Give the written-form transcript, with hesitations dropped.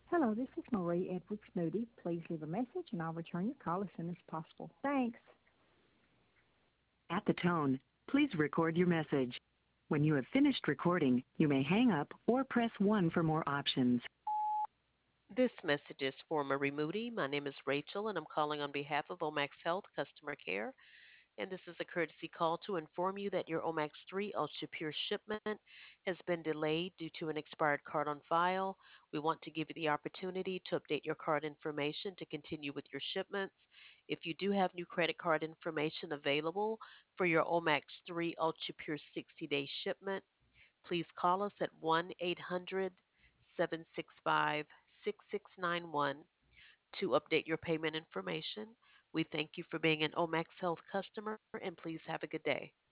Hello, this is Marie Edwards Moody. Please leave a message and I'll return your call as soon as possible. Thanks. At the tone, please record your message. When you have finished recording, you may hang up or press 1 for more options. This message is for Marie Moody. My name is Rachel, and I'm calling on behalf of Omax Health Customer Care. And this is a courtesy call to inform you that your Omax 3 Ultra Pure shipment has been delayed due to an expired card on file. We want to give you the opportunity to update your card information to continue with your shipments. If you do have new credit card information available for your Omax 3 Ultra Pure 60-day shipment, please call us at 1-800-765-6691 to update your payment information. We thank you for being an Omax Health customer, and please have a good day.